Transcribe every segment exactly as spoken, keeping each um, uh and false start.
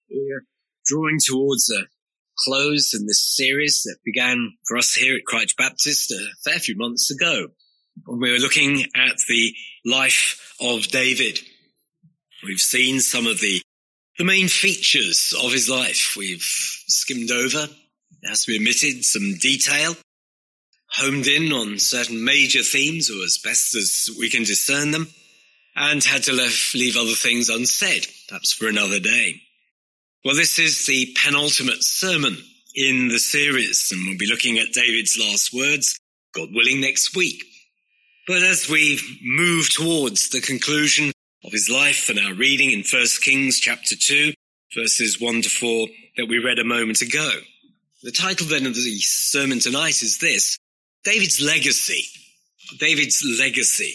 We're drawing towards a close in this series that began for us here at Christ Baptist a fair few months ago, when we were looking at the life of David. We've seen some of the, the main features of his life. We've skimmed over, it has to be admitted, some detail, homed in on certain major themes, or as best as we can discern them, and had to left, leave other things unsaid, perhaps for another day. Well, this is the penultimate sermon in the series, and we'll be looking at David's last words, God willing, next week. But as we move towards the conclusion of his life and our reading in First Kings chapter two, verses one to four that we read a moment ago, the title then of the sermon tonight is this: David's legacy. David's legacy.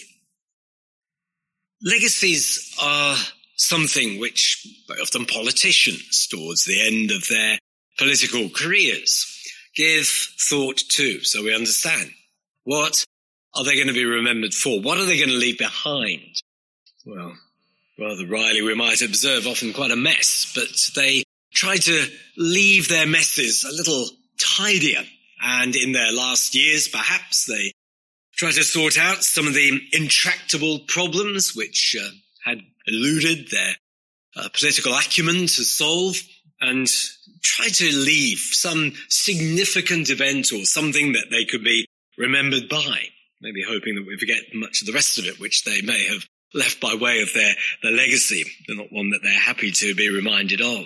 Legacies are something which very often politicians, towards the end of their political careers, give thought to, so we understand. What are they going to be remembered for? What are they going to leave behind? Well, rather wryly we might observe, often quite a mess, but they try to leave their messes a little tidier. And in their last years, perhaps, they try to sort out some of the intractable problems which uh, had eluded their uh, political acumen to solve, and try to leave some significant event or something that they could be remembered by, maybe hoping that we forget much of the rest of it, which they may have left by way of their, their legacy, but not one that they're happy to be reminded of.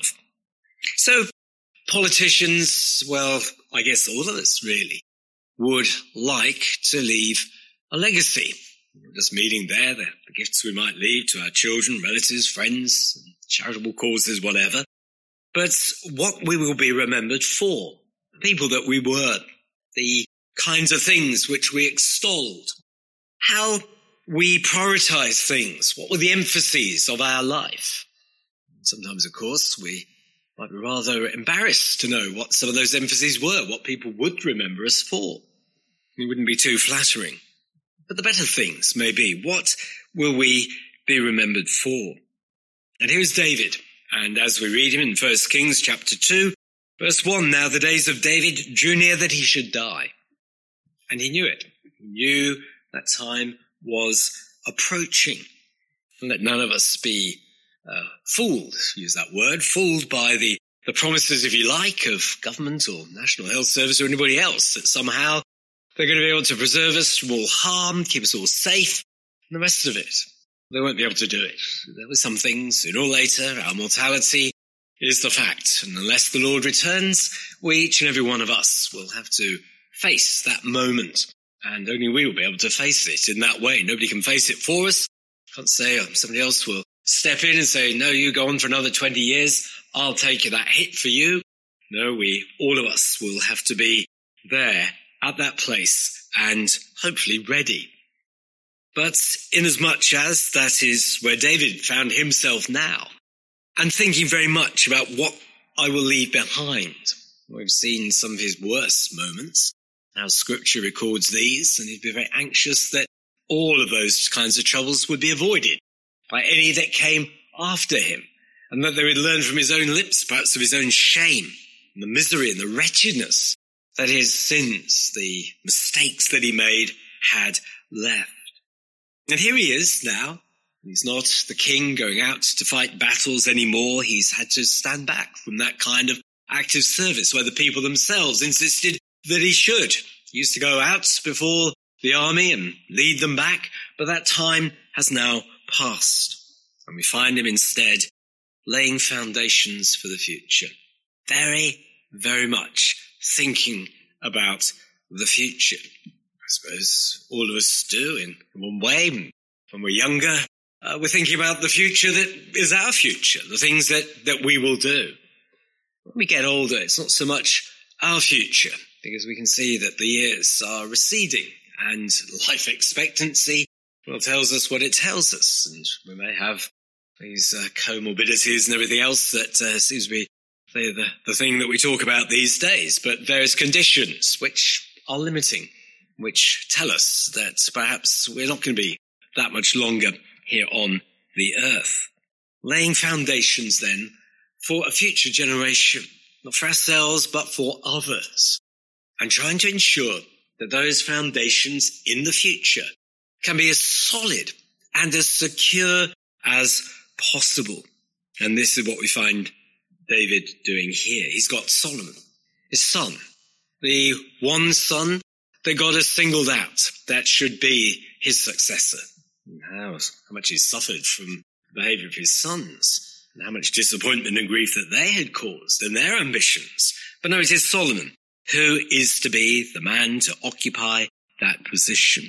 So politicians, well, I guess all of us really, would like to leave a legacy. Just meaning there, the, the gifts we might leave to our children, relatives, friends, charitable causes, whatever. But what we will be remembered for, the people that we were, the kinds of things which we extolled, how we prioritize things, what were the emphases of our life. Sometimes, of course, we might be rather embarrassed to know what some of those emphases were, what people would remember us for. It wouldn't be too flattering. But the better things may be, what will we be remembered for? And here's David. And as we read him in First Kings chapter two, verse one, now the days of David drew near that he should die. And he knew it. He knew that time was approaching. And let none of us be uh, fooled, use that word, fooled by the, the promises, if you like, of government or National Health Service or anybody else, that somehow they're going to be able to preserve us from all harm, keep us all safe, and the rest of it. They won't be able to do it. There were some things, sooner or later, our mortality is the fact. And unless the Lord returns, we, each and every one of us, will have to face that moment. And only we will be able to face it in that way. Nobody can face it for us. Can't say oh, somebody else will step in and say, no, you go on for another twenty years. I'll take that hit for you. No, we, all of us, will have to be there at that place and hopefully ready. But inasmuch as that is where David found himself now, and thinking very much about what I will leave behind. We've seen some of his worst moments, how Scripture records these, and he'd be very anxious that all of those kinds of troubles would be avoided by any that came after him, and that they would learn from his own lips, perhaps of his own shame, and the misery and the wretchedness that his sins, the mistakes that he made, had left. And here he is now. He's not the king going out to fight battles anymore. He's had to stand back from that kind of active service where the people themselves insisted that he should. He used to go out before the army and lead them back, but that time has now passed. And we find him instead laying foundations for the future. Very, very much thinking about the future. I suppose all of us do in one way. When we're younger, uh, we're thinking about the future that is our future, the things that, that we will do. When we get older, it's not so much our future, because we can see that the years are receding and life expectancy, well, tells us what it tells us. And we may have these uh, comorbidities and everything else that uh, seems to be the, the, the thing that we talk about these days, but various conditions which are limiting, which tell us that perhaps we're not going to be that much longer here on the earth. Laying foundations then for a future generation, not for ourselves, but for others, and trying to ensure that those foundations in the future can be as solid and as secure as possible. And this is what we find David doing here. He's got Solomon, his son, the one son that God has singled out that should be his successor. And how, how much he suffered from the behavior of his sons, and how much disappointment and grief that they had caused and their ambitions. But no, it is Solomon who is to be the man to occupy that position.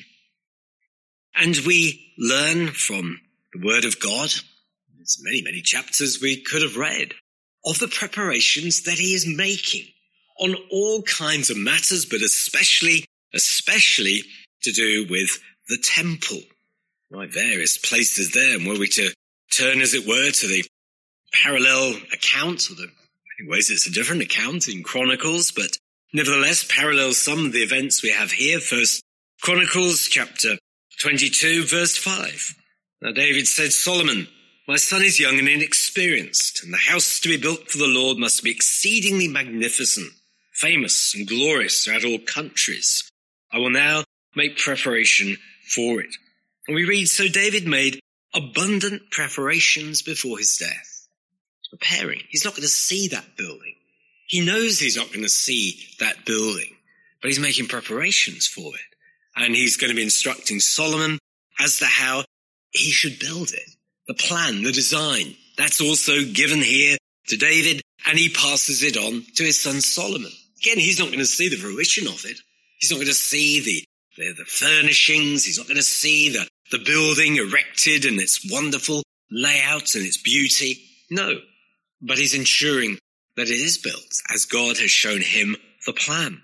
And we learn from the word of God, there's many, many chapters we could have read, of the preparations that he is making on all kinds of matters, but especially, especially to do with the temple. Right, various places there, and were we to turn, as it were, to the parallel account, or the, in ways it's a different account in Chronicles, but nevertheless parallels some of the events we have here. First Chronicles chapter twenty-two, verse five. Now David said, Solomon, my son is young and inexperienced, and the house to be built for the Lord must be exceedingly magnificent, famous and glorious throughout all countries. I will now make preparation for it. And we read, so David made abundant preparations before his death. He's preparing. He's not going to see that building. He knows he's not going to see that building, but he's making preparations for it. And he's going to be instructing Solomon as to how he should build it. The plan, the design, that's also given here to David, and he passes it on to his son Solomon. Again, he's not going to see the fruition of it. He's not going to see the, the, the furnishings. He's not going to see the, the building erected and its wonderful layout and its beauty. No, but he's ensuring that it is built as God has shown him the plan.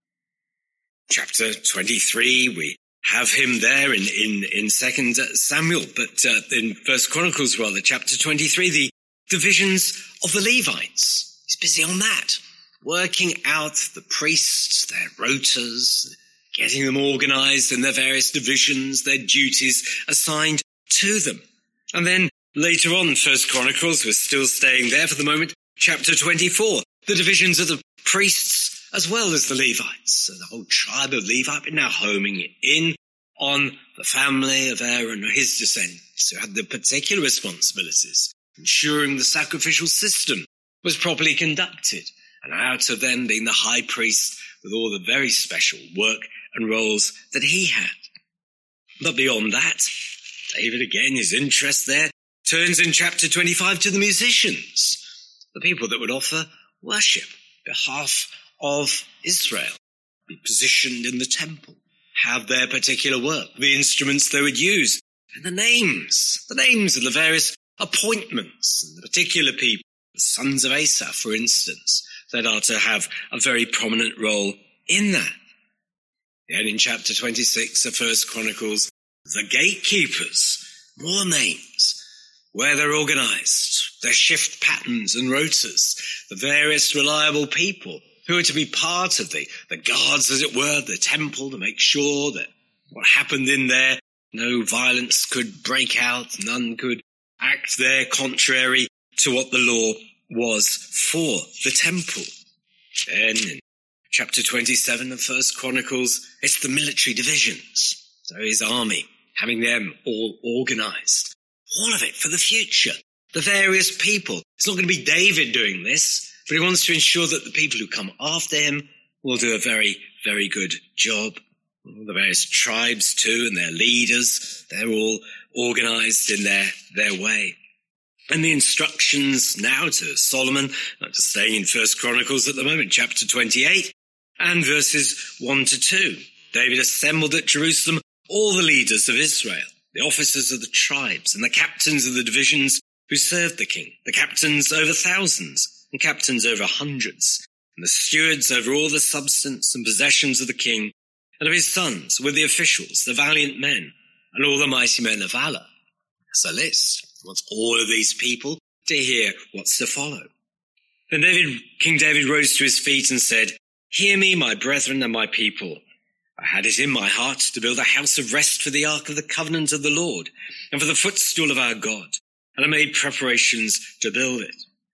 Chapter twenty-three, we have him there in, in, in Second Samuel, but uh, in First Chronicles, rather, chapter twenty-three, the divisions of the Levites. He's busy on that, working out the priests, their rotas, getting them organized in their various divisions, their duties assigned to them. And then later on, First Chronicles, we're still staying there for the moment, chapter twenty-four, the divisions of the priests as well as the Levites. So the whole tribe of Levi, but now homing it in on the family of Aaron or his descendants, who had the particular responsibilities, ensuring the sacrificial system was properly conducted, and out of them being the high priest with all the very special work and roles that he had. But beyond that, David, again, his interest there turns in chapter twenty-five to the musicians, the people that would offer worship on behalf of Israel, be positioned in the temple, have their particular work, the instruments they would use, and the names, the names of the various appointments, and the particular people, the sons of Asaph, for instance, that are to have a very prominent role in that. Then in chapter twenty-six of First Chronicles, the gatekeepers, more names, where they're organized, their shift patterns and rotas, the various reliable people who are to be part of the, the guards, as it were, the temple, to make sure that what happened in there, no violence could break out, none could act there contrary to what the law was for the temple. Then in chapter twenty-seven of First Chronicles, it's the military divisions. So his army, having them all organized. All of it for the future. The various people. It's not going to be David doing this, but he wants to ensure that the people who come after him will do a very, very good job. The various tribes too, and their leaders, they're all organized in their, their way. And the instructions now to Solomon, I'm just staying in First Chronicles at the moment, chapter twenty-eight, and verses one to two. David assembled at Jerusalem all the leaders of Israel, the officers of the tribes, and the captains of the divisions who served the king, the captains over thousands, and captains over hundreds, and the stewards over all the substance and possessions of the king, and of his sons, with the officials, the valiant men, and all the mighty men of valor. That's a list. He wants all of these people to hear what's to follow. Then David, King David rose to his feet and said, "Hear me, my brethren and my people. I had it in my heart to build a house of rest for the ark of the covenant of the Lord, and for the footstool of our God, and I made preparations to build it." He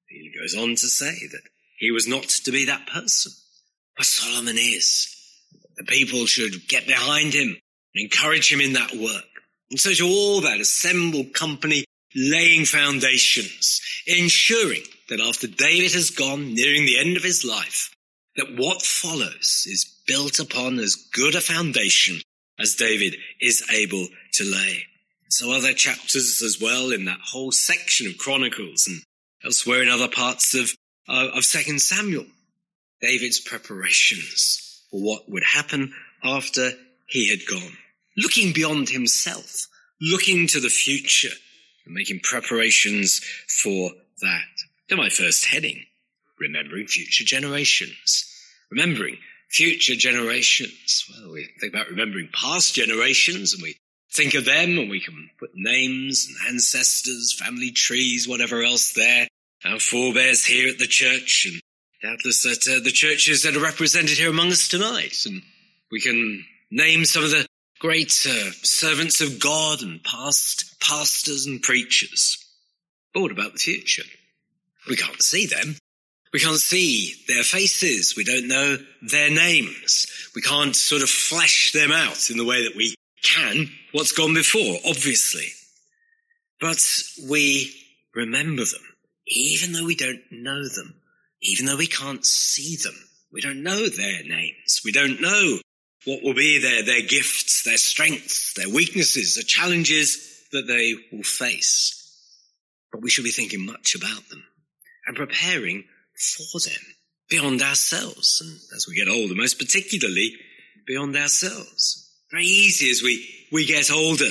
goes on to say that he was not to be that person, but Solomon is. The people should get behind him and encourage him in that work. And so to all that assembled company, laying foundations, ensuring that after David has gone, nearing the end of his life, that what follows is built upon as good a foundation as David is able to lay. So other chapters as well in that whole section of Chronicles and elsewhere in other parts of, uh, of Second Samuel, David's preparations for what would happen after he had gone. Looking beyond himself, looking to the future and making preparations for that. To my first heading, remembering future generations. Remembering future generations. Well, we think about remembering past generations and we think of them and we can put names and ancestors, family trees, whatever else there. Our forebears here at the church and doubtless at uh, the churches that are represented here among us tonight. And we can name some of the great uh, servants of God and past pastors and preachers. But what about the future? We can't see them. We can't see their faces. We don't know their names. We can't sort of flesh them out in the way that we can what's gone before, obviously. But we remember them, even though we don't know them, even though we can't see them. We don't know their names. We don't know what will be their, their gifts, their strengths, their weaknesses, the challenges that they will face. But we should be thinking much about them and preparing for them beyond ourselves. And as we get older, most particularly beyond ourselves. Very easy as we, we get older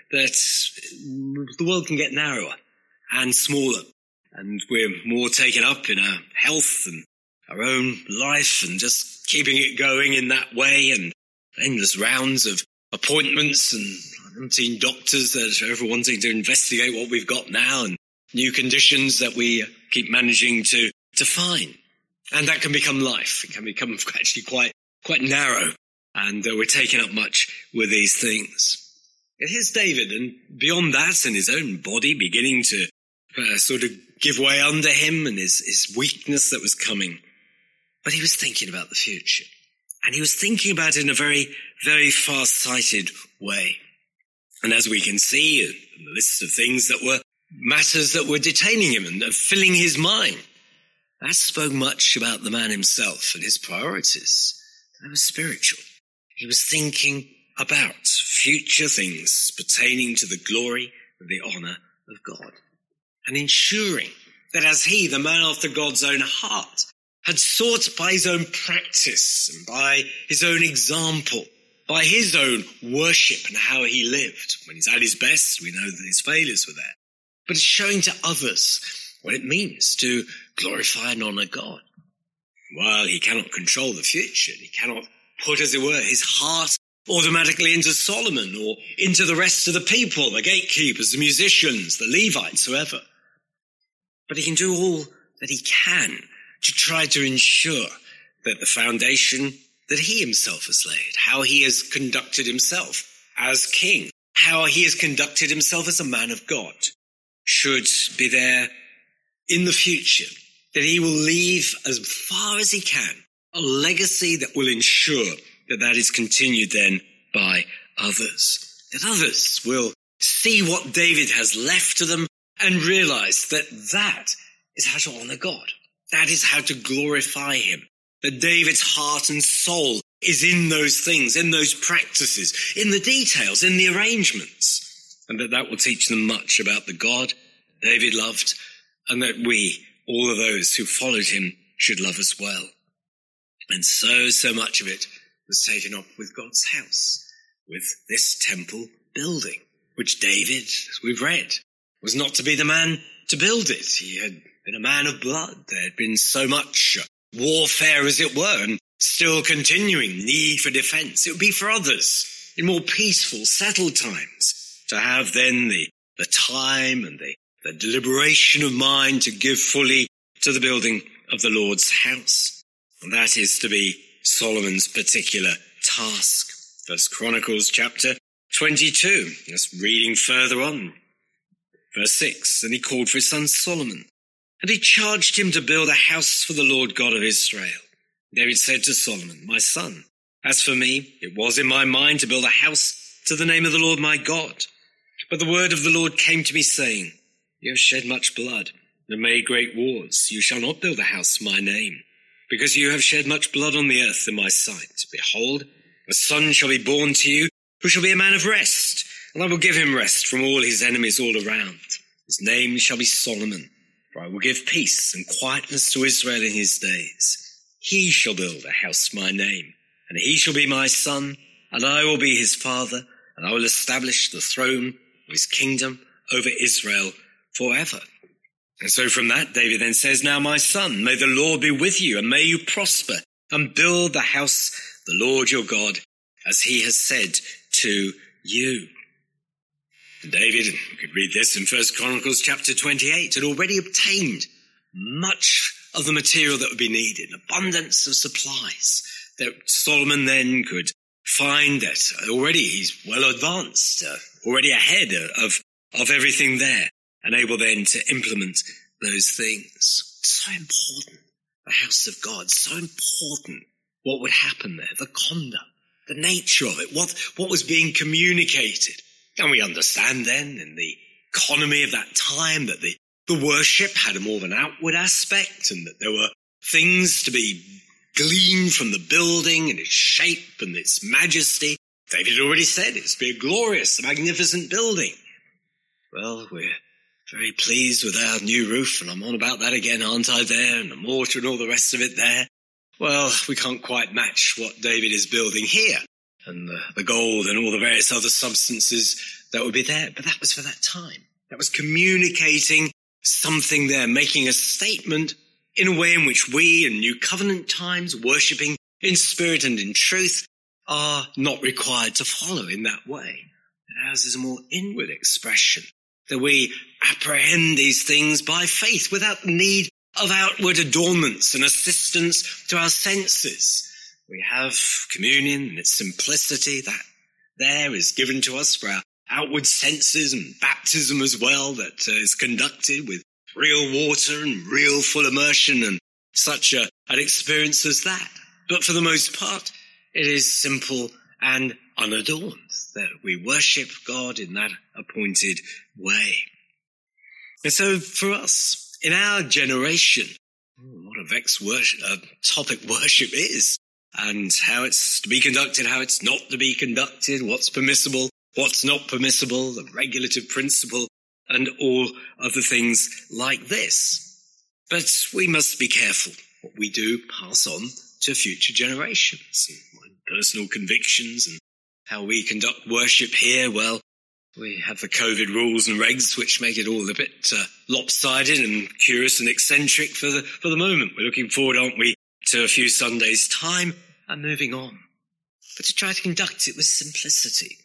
that the world can get narrower and smaller. And we're more taken up in our health and our own life and just keeping it going in that way, and endless rounds of appointments and umpteen doctors that are ever wanting to investigate what we've got now and new conditions that we keep managing to, to find. And that can become life. It can become actually quite, quite narrow. And uh, we're taken up much with these things. Yet here's David, and beyond that and his own body beginning to uh, sort of give way under him and his, his weakness that was coming. But he was thinking about the future. And he was thinking about it in a very, very far-sighted way. And as we can see in the list of things that were matters that were detaining him and filling his mind, that spoke much about the man himself and his priorities. They were spiritual. He was thinking about future things pertaining to the glory and the honor of God. And ensuring that as he, the man after God's own heart, had sought by his own practice and by his own example, by his own worship and how he lived. When he's at his best, we know that his failures were there. But it's showing to others what it means to glorify and honor God. While he cannot control the future, he cannot put, as it were, his heart automatically into Solomon or into the rest of the people, the gatekeepers, the musicians, the Levites, whoever. But he can do all that he can to try to ensure that the foundation that he himself has laid, how he has conducted himself as king, how he has conducted himself as a man of God, should be there in the future, that he will leave as far as he can a legacy that will ensure that that is continued then by others, that others will see what David has left to them and realize that that is how to honor God. That is how to glorify him. That David's heart and soul is in those things, in those practices, in the details, in the arrangements. And that that will teach them much about the God David loved, and that we, all of those who followed him, should love as well. And so, so much of it was taken up with God's house, with this temple building, which David, as we've read, was not to be the man to build it. He had been a man of blood. There had been so much warfare, as it were, and still continuing need for defense. It would be for others in more peaceful, settled times to have then the, the time and the, the deliberation of mind to give fully to the building of the Lord's house. And that is to be Solomon's particular task. First Chronicles chapter twenty-two, just reading further on. Verse six, and he called for his son Solomon And he charged him to build a house for the Lord God of Israel. David said to Solomon, "My son, as for me, it was in my mind to build a house to the name of the Lord my God. But the word of the Lord came to me, saying, You have shed much blood and made great wars. You shall not build a house for my name, because you have shed much blood on the earth in my sight. Behold, a son shall be born to you, who shall be a man of rest, and I will give him rest from all his enemies all around. His name shall be Solomon, for I will give peace and quietness to Israel in his days. He shall build a house for my name, and he shall be my son, and I will be his father, and I will establish the throne of his kingdom over Israel forever." And so from that, David then says, "Now my son, may the Lord be with you, and may you prosper, and build the house of the Lord your God, as he has said to you." And David, we could read this in First Chronicles chapter twenty-eight, had already obtained much of the material that would be needed, an abundance of supplies that Solomon then could find that already he's well advanced, uh, already ahead of, of everything there, and able then to implement those things. So important, the house of God, so important what would happen there, the conduct, the nature of it, what, what was being communicated. And we understand then in the economy of that time that the, the worship had a more of an outward aspect, and that there were things to be gleaned from the building and its shape and its majesty. David had already said it's to be a glorious, magnificent building. Well, we're very pleased with our new roof, and I'm on about that again, aren't I, there, and the mortar and all the rest of it there. Well, we can't quite match what David is building here, and the, the gold and all the various other substances that would be there. But that was for that time. That was communicating something there, making a statement in a way in which we in New Covenant times, worshipping in spirit and in truth, are not required to follow in that way. But ours is a more inward expression, that we apprehend these things by faith without the need of outward adornments and assistance to our senses. We have communion and its simplicity that there is given to us for our outward senses, and baptism as well that uh, is conducted with real water and real full immersion and such a, an experience as that. But for the most part, it is simple and unadorned, that we worship God in that appointed way. And so for us, in our generation, what a vexed worship, uh, topic worship is, and how it's to be conducted, how it's not to be conducted, what's permissible, what's not permissible, the regulative principle, and all of the things like this. But we must be careful what we do pass on to future generations. And my personal convictions and how we conduct worship here, well, we have the COVID rules and regs which make it all a bit uh, lopsided and curious and eccentric for the, for the moment. We're looking forward, aren't we, to a few Sundays' time and moving on. But to try to conduct it with simplicity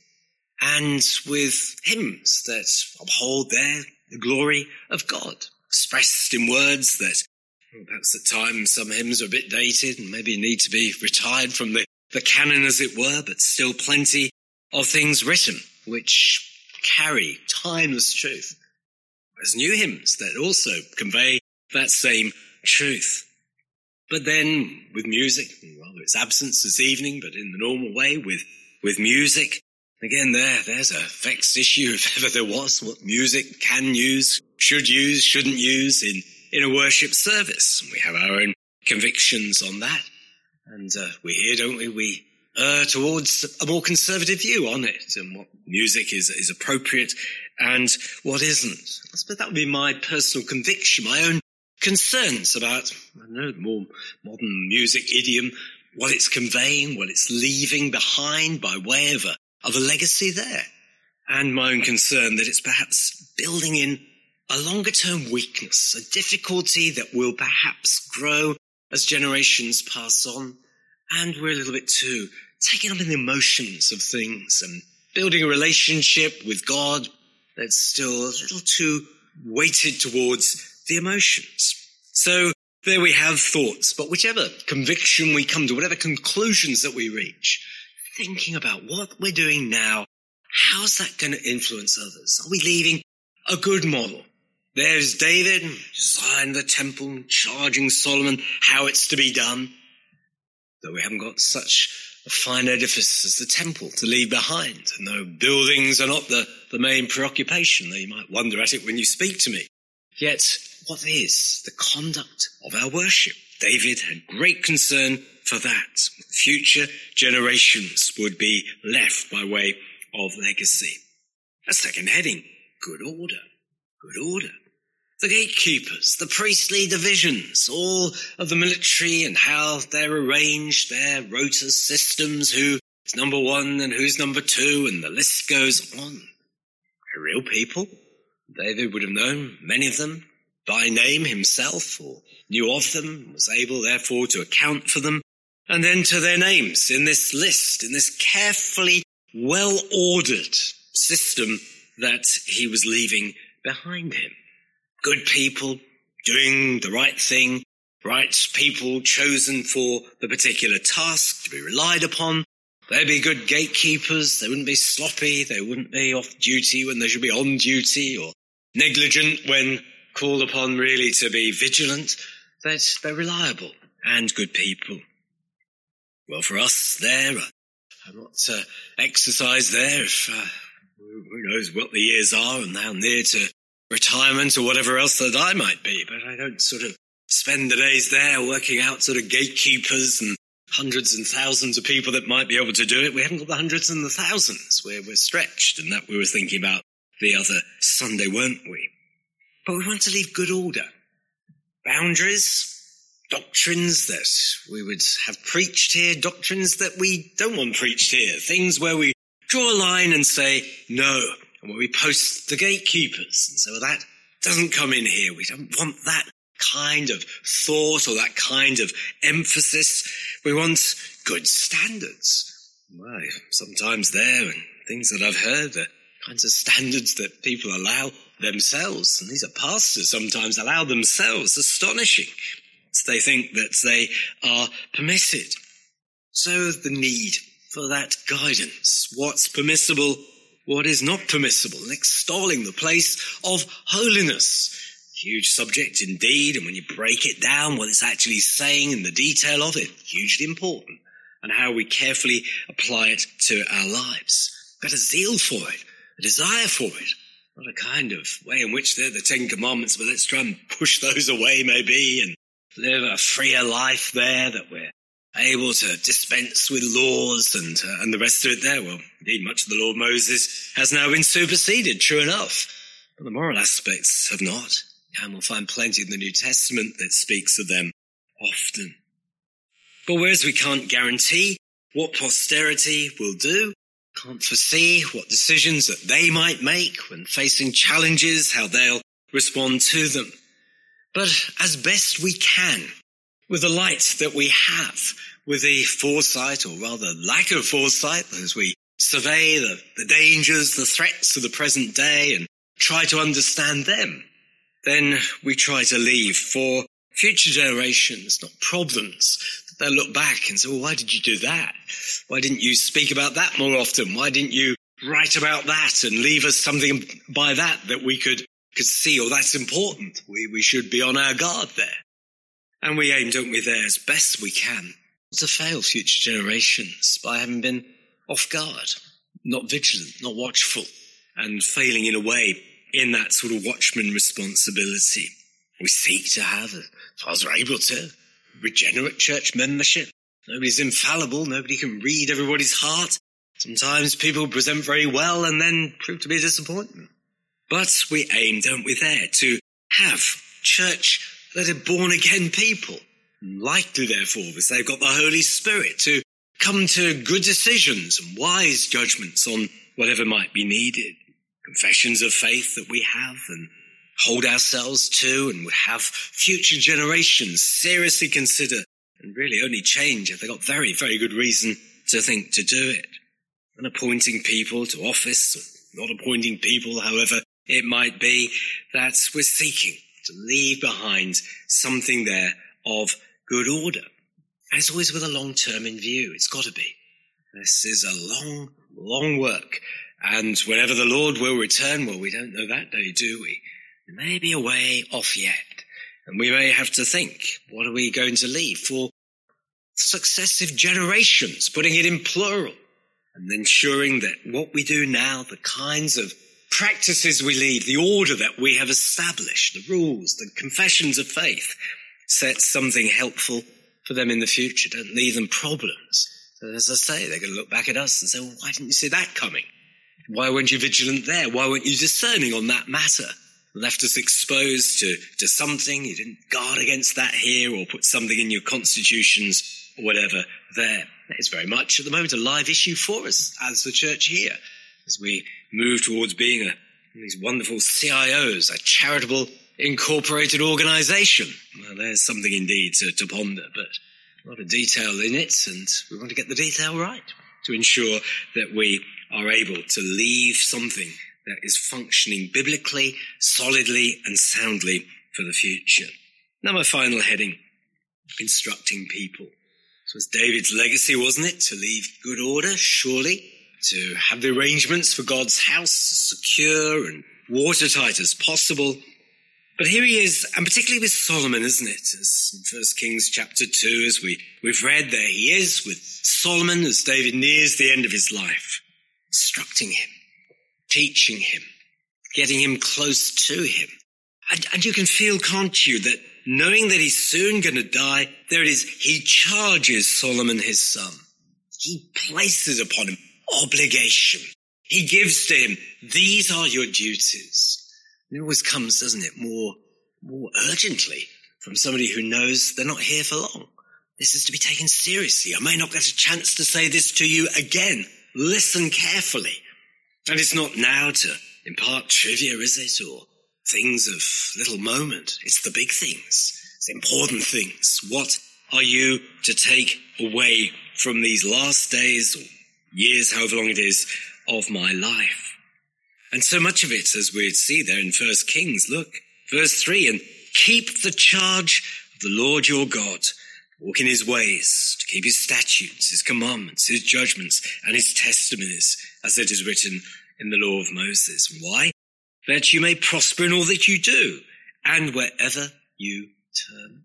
and with hymns that uphold there the glory of God, expressed in words that well, perhaps at times some hymns are a bit dated and maybe need to be retired from the, the canon, as it were, but still plenty of things written which carry timeless truth. There's new hymns that also convey that same truth. But then with music, well, it's absence this evening, but in the normal way with, with music, again there, there's a vexed issue if ever there was, what music can use, should use, shouldn't use in, in a worship service. And we have our own convictions on that. And uh, we hear, don't we, we err towards a more conservative view on it and what music is, is appropriate and what isn't. I suppose that would be my personal conviction, my own concerns about, I don't know, the more modern music idiom, what it's conveying, what it's leaving behind by way of a, of a legacy there. And my own concern that it's perhaps building in a longer-term weakness, a difficulty that will perhaps grow as generations pass on. And we're a little bit too taken up in the emotions of things and building a relationship with God that's still a little too weighted towards the emotions. So there we have thoughts, but whichever conviction we come to, whatever conclusions that we reach, thinking about what we're doing now, how's that going to influence others? Are we leaving a good model? There's David, designed the temple, charging Solomon how it's to be done. Though we haven't got such a fine edifice as the temple to leave behind, and though buildings are not the, the main preoccupation, though you might wonder at it when you speak to me. Yet, what is the conduct of our worship? David had great concern for that. Future generations would be left by way of legacy. A second heading, good order. Good order. The gatekeepers, the priestly divisions, all of the military and how they're arranged, their rota systems, who's number one and who's number two, and the list goes on. They're real people. David would have known many of them by name himself, or knew of them, was able therefore to account for them, and enter their names in this list, in this carefully well-ordered system that he was leaving behind him. Good people doing the right thing, right people chosen for the particular task to be relied upon. They'd be good gatekeepers. They wouldn't be sloppy. They wouldn't be off duty when they should be on duty, or negligent when called upon really to be vigilant. That they're reliable and good people. Well, for us there, I'm not uh, exercised there if uh, who knows what the years are and how near to retirement or whatever else that I might be, but I don't sort of spend the days there working out sort of gatekeepers and hundreds and thousands of people that might be able to do it. We haven't got the hundreds and the thousands. We're, we're stretched, and that we were thinking about the other Sunday, weren't we? But we want to leave good order. Boundaries, doctrines that we would have preached here, doctrines that we don't want preached here, things where we draw a line and say no, and where we post the gatekeepers. And so that doesn't come in here. We don't want that kind of thought or that kind of emphasis. We want good standards. Well, sometimes there, and things that I've heard, the kinds of standards that people allow themselves, and these are pastors sometimes allow themselves, astonishing. They think that they are permitted. So the need for that guidance, what's permissible, what is not permissible, and extolling the place of holiness. Huge subject indeed, and when you break it down, what it's actually saying and the detail of it, hugely important, and how we carefully apply it to our lives. Got a zeal for it, a desire for it, not a kind of way in which they're the Ten Commandments, but let's try and push those away maybe and live a freer life there, that we're able to dispense with laws and uh, and the rest of it there. Well, indeed, much of the law of Moses has now been superseded, true enough. But the moral aspects have not. And we'll find plenty in the New Testament that speaks of them often. But whereas we can't guarantee what posterity will do, can't foresee what decisions that they might make when facing challenges, how they'll respond to them. But as best we can, with the light that we have, with the foresight, or rather lack of foresight, as we survey the, the dangers, the threats of the present day and try to understand them, then we try to leave for future generations, not problems, that they'll look back and say, well, why did you do that? Why didn't you speak about that more often? Why didn't you write about that and leave us something by that that we could, could see? Oh, that's important. We, we should be on our guard there. And we aim, don't we, there as best we can to fail future generations by having been off guard, not vigilant, not watchful, and failing in a way in that sort of watchman responsibility. We seek to have, as far as we're able to, regenerate church membership. Nobody's infallible. Nobody can read everybody's heart. Sometimes people present very well and then prove to be a disappointment. But we aim, don't we, there to have church that are born-again people, likely, therefore, because they've got the Holy Spirit, to come to good decisions and wise judgments on whatever might be needed. Confessions of faith that we have and hold ourselves to, and would have future generations seriously consider and really only change if they've got very, very good reason to think to do it. And appointing people to office, or not appointing people, however it might be, that we're seeking to leave behind something there of good order. And it's always with a long term in view. It's got to be. This is a long, long work. And whenever the Lord will return, well, we don't know that day, do we? It may be a way off yet, and we may have to think, what are we going to leave for successive generations, putting it in plural, and ensuring that what we do now, the kinds of practices we leave, the order that we have established, the rules, the confessions of faith, set something helpful for them in the future. Don't leave them problems. So as I say, they're going to look back at us and say, well, why didn't you see that coming? Why weren't you vigilant there? Why weren't you discerning on that matter? Left us exposed to, to something. You didn't guard against that here, or put something in your constitutions or whatever there. It's very much at the moment a live issue for us as the church here, as we move towards being a, these wonderful C I Os, a charitable incorporated organisation. Well, there's something indeed to, to ponder, but a lot of detail in it, and we want to get the detail right to ensure that we are able to leave something that is functioning biblically, solidly and soundly for the future. Now my final heading, instructing people. So it's David's legacy, wasn't it? To leave good order, surely, to have the arrangements for God's house as secure and watertight as possible. But here he is, and particularly with Solomon, isn't it? As in First Kings chapter two, as we, we've read, there he is with Solomon as David nears the end of his life, instructing him, teaching him, getting him close to him. And, and you can feel, can't you, that knowing that he's soon going to die, there it is, he charges Solomon his son. He places upon him obligation. He gives to him, these are your duties. It always comes, doesn't it, more, more urgently from somebody who knows they're not here for long. This is to be taken seriously. I may not get a chance to say this to you again. Listen carefully. And it's not now to impart trivia, is it, or things of little moment. It's the big things. It's the important things. What are you to take away from these last days or years, however long it is, of my life? And so much of it, as we'd see there in First Kings, look, verse three, and keep the charge of the Lord your God, walk in his ways, to keep his statutes, his commandments, his judgments, and his testimonies, as it is written in the law of Moses. Why? That you may prosper in all that you do, and wherever you turn.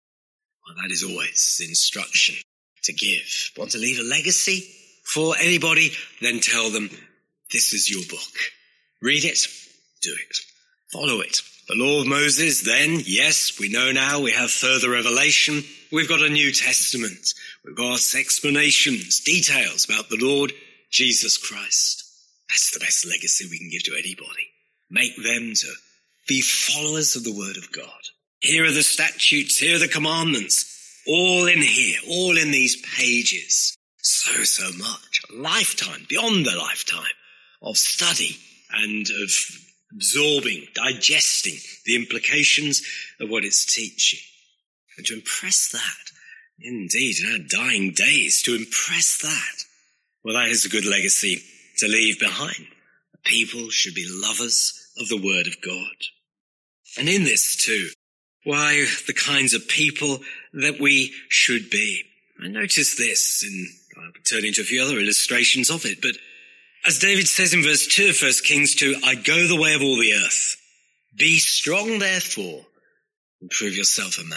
Well, that is always instruction to give. Want to leave a legacy for anybody? Then tell them, this is your book. Read it, do it, follow it. The law of Moses, then, yes, we know now we have further revelation. We've got a New Testament. We've got explanations, details about the Lord Jesus Christ. That's the best legacy we can give to anybody. Make them to be followers of the Word of God. Here are the statutes, here are the commandments, all in here, all in these pages. So, so much, a lifetime, beyond a lifetime of study and of absorbing, digesting the implications of what it's teaching. And to impress that, indeed, in our dying days, to impress that, well, that is a good legacy to leave behind. People should be lovers of the Word of God. And in this too, why the kinds of people that we should be. I noticed this in, I'll turn into a few other illustrations of it, but as David says in verse two of First Kings two, I go the way of all the earth. Be strong, therefore, and prove yourself a man.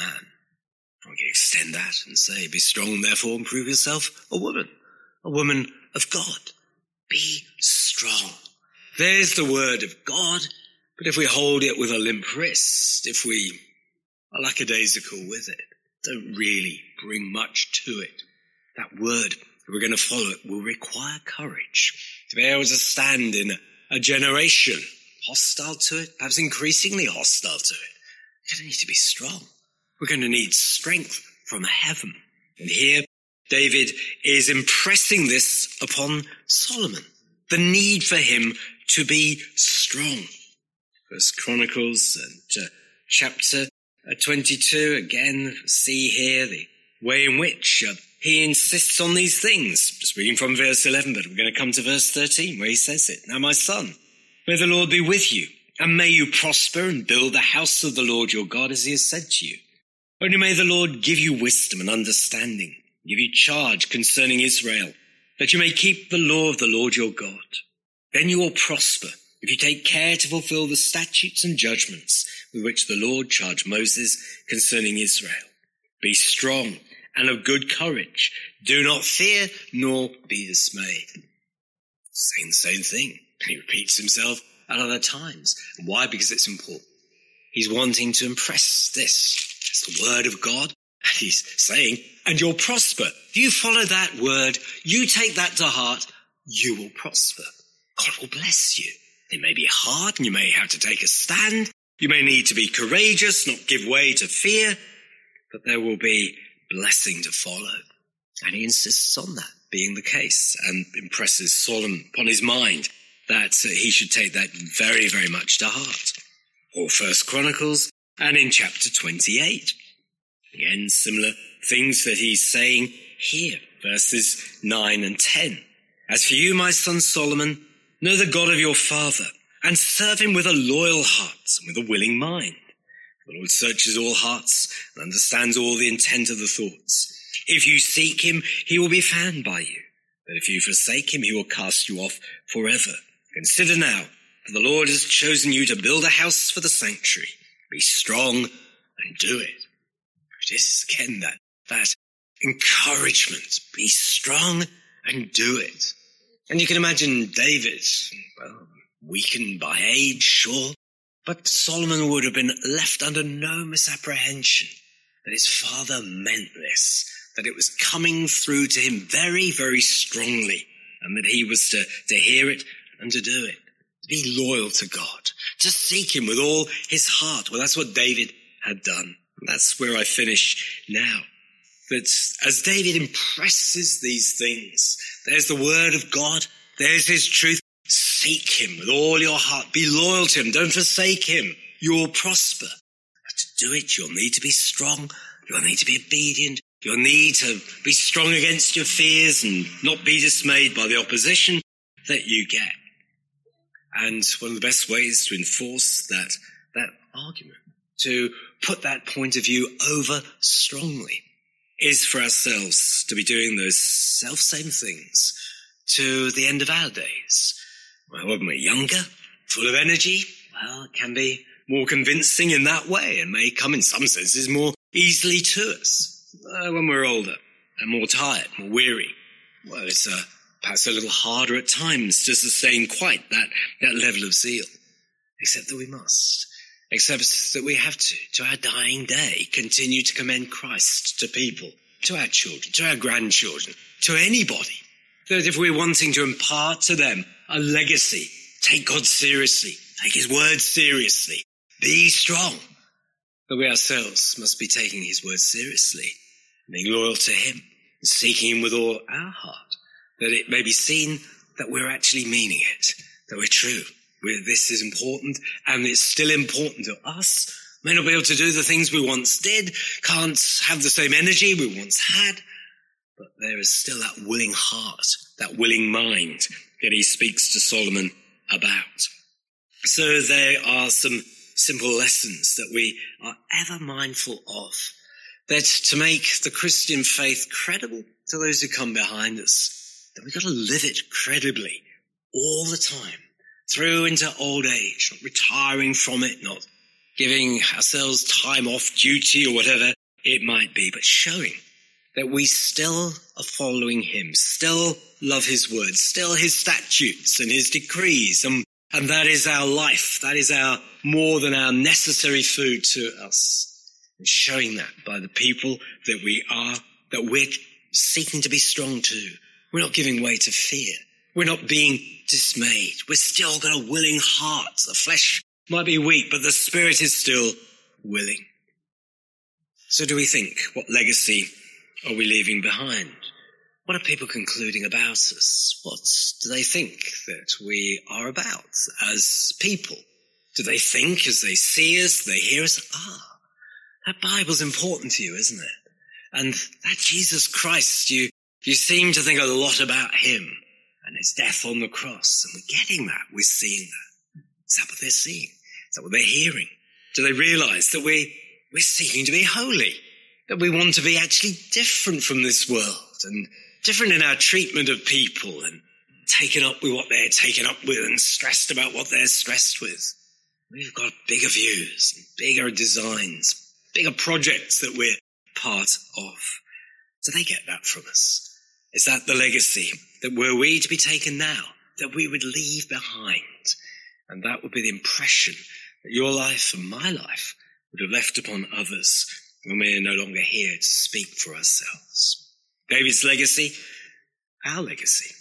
I can extend that and say, be strong, therefore, and prove yourself a woman, a woman of God. Be strong. There's the word of God, but if we hold it with a limp wrist, if we are lackadaisical with it, don't really bring much to it, that word, if we're going to follow it, will require courage to be able to stand in a, a generation hostile to it, perhaps increasingly hostile to it. We're going to need to be strong. We're going to need strength from heaven. And here, David is impressing this upon Solomon, the need for him to be strong. First Chronicles and uh, chapter uh, twenty-two, again, see here the way in which uh, he insists on these things. Just reading from verse eleven, but we're going to come to verse thirteen where he says it. Now, my son, may the Lord be with you, and may you prosper and build the house of the Lord your God as he has said to you. Only may the Lord give you wisdom and understanding, give you charge concerning Israel, that you may keep the law of the Lord your God. Then you will prosper, if you take care to fulfill the statutes and judgments with which the Lord charged Moses concerning Israel. Be strong and of good courage. Do not fear nor be dismayed. Saying the same thing. And he repeats himself at other times. Why? Because it's important. He's wanting to impress this. It's the word of God. And he's saying, and you'll prosper. If you follow that word, you take that to heart, you will prosper. God will bless you. It may be hard and you may have to take a stand. You may need to be courageous, not give way to fear, but there will be blessing to follow. And he insists on that being the case and impresses Solomon upon his mind that uh, he should take that very, very much to heart. Or First Chronicles and in chapter twenty-eight. Again, similar things that he's saying here, verses nine and ten. As for you, my son Solomon, know the God of your father and serve him with a loyal heart and with a willing mind. The Lord searches all hearts and understands all the intent of the thoughts. If you seek him, he will be found by you. But if you forsake him, he will cast you off forever. Consider now, for the Lord has chosen you to build a house for the sanctuary. Be strong and do it. It is again that, that encouragement. Be strong and do it. And you can imagine David, well, weakened by age, sure, but Solomon would have been left under no misapprehension that his father meant this, that it was coming through to him very, very strongly, and that he was to, to hear it and to do it, to be loyal to God, to seek him with all his heart. Well, that's what David had done. And that's where I finish now. That as David impresses these things, there's the word of God, there's his truth. Seek him with all your heart. Be loyal to him. Don't forsake him. You'll prosper. But to do it, you'll need to be strong. You'll need to be obedient. You'll need to be strong against your fears and not be dismayed by the opposition that you get. And one of the best ways to enforce that, that argument, to put that point of view over strongly, is for ourselves to be doing those self-same things to the end of our days. Well, when we're younger, full of energy, well, it can be more convincing in that way and may come in some senses more easily to us. Uh, when we're older and more tired, more weary, well, it's uh, perhaps a little harder at times to sustain quite that, that level of zeal. Except that we must. Except that we have to, to our dying day, continue to commend Christ to people, to our children, to our grandchildren, to anybody. That if we're wanting to impart to them a legacy, take God seriously, take his word seriously, be strong. That we ourselves must be taking his word seriously, being loyal to him, and seeking him with all our heart, that it may be seen that we're actually meaning it, that we're true. We're, this is important, and it's still important to us. May not be able to do the things we once did, can't have the same energy we once had, but there is still that willing heart, that willing mind that he speaks to Solomon about. So there are some simple lessons that we are ever mindful of, that to make the Christian faith credible to those who come behind us, that we've got to live it credibly all the time, through into old age, not retiring from it, not giving ourselves time off duty or whatever it might be, but showing that we still are following him, still love his words, still his statutes and his decrees, and, and that is our life. That is our more than our necessary food to us. And showing that by the people that we are, that we're seeking to be strong to. We're not giving way to fear. We're not being dismayed. We're still got a willing heart. The flesh might be weak, but the spirit is still willing. So do we think, what legacy are we leaving behind? What are people concluding about us? What do they think that we are about as people? Do they think as they see us, they hear us, ah, that Bible's important to you, isn't it? And that Jesus Christ, you, you seem to think a lot about him and his death on the cross. And we're getting that. We're seeing that. Is that what they're seeing? Is that what they're hearing? Do they realize that we, we're seeking to be holy? That we want to be actually different from this world and different in our treatment of people and taken up with what they're taken up with and stressed about what they're stressed with. We've got bigger views, bigger designs, bigger projects that we're part of. So they get that from us. Is that the legacy that were we to be taken now, that we would leave behind? And that would be the impression that your life and my life would have left upon others when we are no longer here to speak for ourselves. David's legacy, our legacy,